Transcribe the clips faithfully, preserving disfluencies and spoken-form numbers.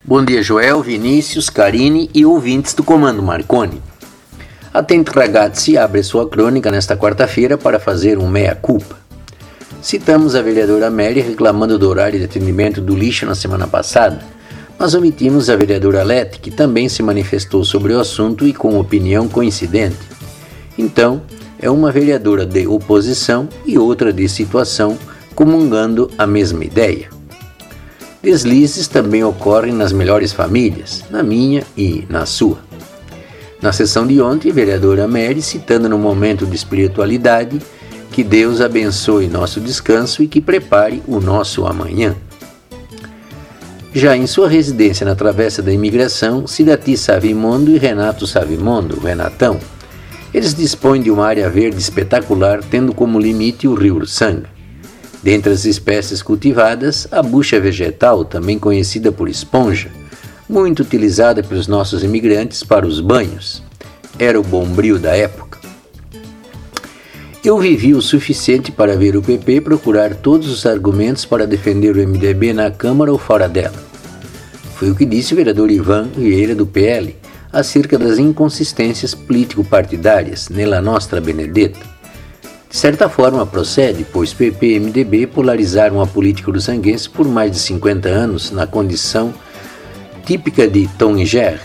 Bom dia, Joel, Vinícius, Karine e ouvintes do Comando Marconi. Atento Ragazzi abre sua crônica nesta quarta-feira para fazer um meia-culpa. Citamos a vereadora Mary reclamando do horário de atendimento do lixo na semana passada, mas omitimos a vereadora Lete, que também se manifestou sobre o assunto e com opinião coincidente. Então, é uma vereadora de oposição e outra de situação comungando a mesma ideia. Deslizes também ocorrem nas melhores famílias, na minha e na sua. Na sessão de ontem, a vereadora Mary, citando no momento de espiritualidade, que Deus abençoe nosso descanso e que prepare o nosso amanhã. Já em sua residência na Travessa da Imigração, Cidati Savimondo e Renato Savimondo, Renatão, eles dispõem de uma área verde espetacular, tendo como limite o rio Ursanga. Dentre as espécies cultivadas, a bucha vegetal, também conhecida por esponja, muito utilizada pelos nossos imigrantes para os banhos, era o bombril da época. Eu vivi o suficiente para ver o P P procurar todos os argumentos para defender o M D B na Câmara ou fora dela. Foi o que disse o vereador Ivan Vieira do P L acerca das inconsistências político-partidárias nella nostra Benedetta. De certa forma procede, pois P P e M D B polarizaram a política uruçanguense por mais de cinquenta anos na condição típica de Tom e Jerry.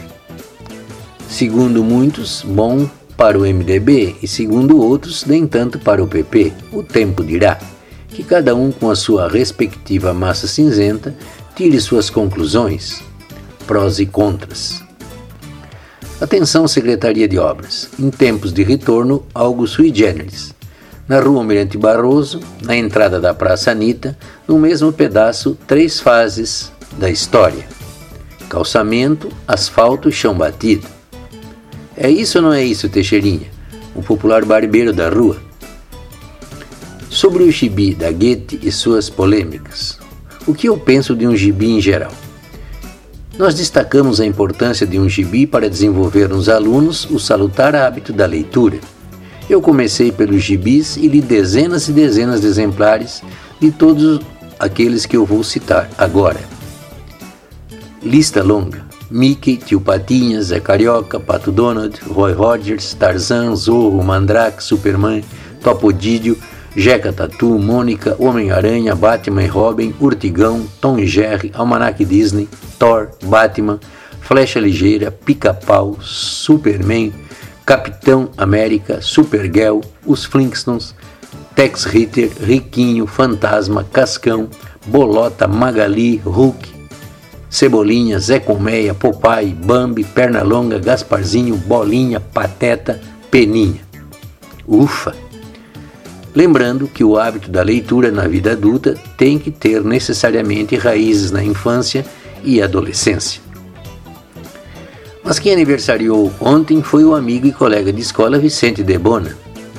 Segundo muitos, bom para o M D B e segundo outros, nem tanto para o P P. O tempo dirá, que cada um com a sua respectiva massa cinzenta tire suas conclusões, prós e contras. Atenção, Secretaria de Obras, em tempos de retorno, algo sui generis. Na Rua Almirante Barroso, na entrada da Praça Anitta, no mesmo pedaço, três fases da história: calçamento, asfalto e chão batido. É isso ou não é isso, Teixeirinha, o popular barbeiro da rua? Sobre o gibi da Goethe e suas polêmicas, o que eu penso de um gibi em geral? Nós destacamos a importância de um gibi para desenvolver nos alunos o salutar hábito da leitura. Eu comecei pelos gibis e li dezenas e dezenas de exemplares de todos aqueles que eu vou citar agora. Lista longa: Mickey, Tio Patinhas, Zé Carioca, Pato Donald, Roy Rogers, Tarzan, Zorro, Mandrake, Superman, Topodídio, Jeca Tatu, Mônica, Homem-Aranha, Batman e Robin, Urtigão, Tom e Jerry, Almanac Disney, Thor, Batman, Flecha Ligeira, Pica-Pau, Superman, Capitão América, Supergirl, Os Flintstones, Tex Ritter, Riquinho, Fantasma, Cascão, Bolota, Magali, Hulk, Cebolinha, Zé Colmeia, Popeye, Bambi, Pernalonga, Gasparzinho, Bolinha, Pateta, Peninha. Ufa! Lembrando que o hábito da leitura na vida adulta tem que ter necessariamente raízes na infância e adolescência. Mas quem aniversariou ontem foi o amigo e colega de escola Vicente Debona.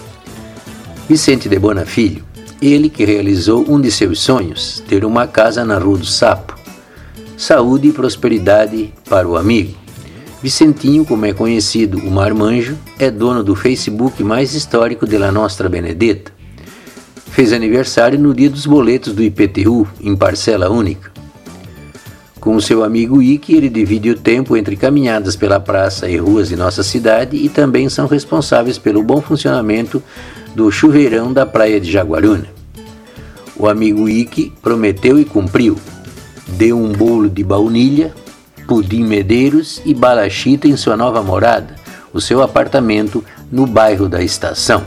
Vicente Debona Filho, ele que realizou um de seus sonhos, ter uma casa na Rua do Sapo. Saúde e prosperidade para o amigo. Vicentinho, como é conhecido o Marmanjo, é dono do Facebook mais histórico de La Nostra Benedetta. Fez aniversário no dia dos boletos do I P T U, em parcela única. Com o seu amigo Ike, ele divide o tempo entre caminhadas pela praça e ruas de nossa cidade e também são responsáveis pelo bom funcionamento do chuveirão da praia de Jaguaruna. O amigo Ike prometeu e cumpriu. Deu um bolo de baunilha, pudim Medeiros e balachita em sua nova morada, o seu apartamento no bairro da Estação.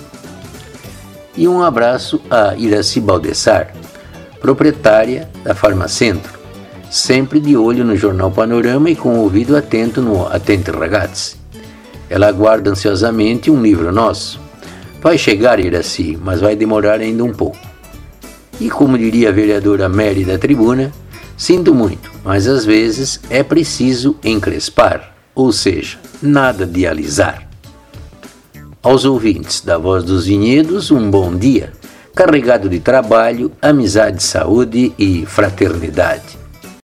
E um abraço a Iraci Baldessar, proprietária da Farmacentro, sempre de olho no Jornal Panorama e com o ouvido atento no Atento Ragazzi. Ela aguarda ansiosamente um livro nosso. Vai chegar, Iraci, mas vai demorar ainda um pouco. E como diria a vereadora Mary da tribuna, sinto muito, mas às vezes é preciso encrespar, ou seja, nada de alisar. Aos ouvintes da Voz dos Vinhedos, um bom dia, carregado de trabalho, amizade, saúde e fraternidade.